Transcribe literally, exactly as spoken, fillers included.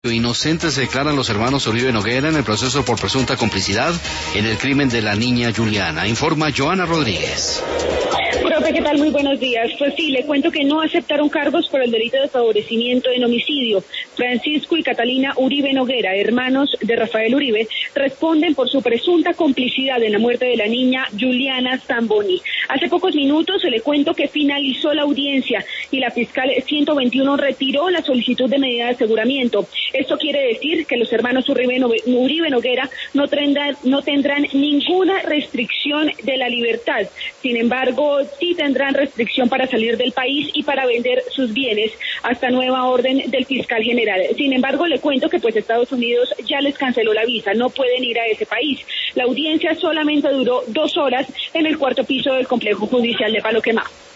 Inocentes se declaran los hermanos Uribe Noguera en el proceso por presunta complicidad en el crimen de la niña Juliana. Informa Joana Rodríguez. Profe, ¿qué tal? Muy buenos días. Pues sí, le cuento que no aceptaron cargos por el delito de favorecimiento en homicidio. Francisco y Catalina Uribe Noguera, hermanos de Rafael Uribe, responden por su presunta complicidad en la muerte de la niña Juliana Zamboni. Hace pocos minutos le cuento que finalizó la audiencia y la fiscal ciento veintiuno retiró la solicitud de medida de aseguramiento. Esto quiere decir que los hermanos Uribe, Uribe Noguera no tendrán, no tendrán ninguna restricción de la libertad. Sin embargo, sí tendrán restricción para salir del país y para vender sus bienes hasta nueva orden del fiscal general. Sin embargo, le cuento que pues Estados Unidos ya les canceló la visa, no pueden ir a ese país. La audiencia solamente duró dos horas en el cuarto piso del complejo judicial de Palo Quemado.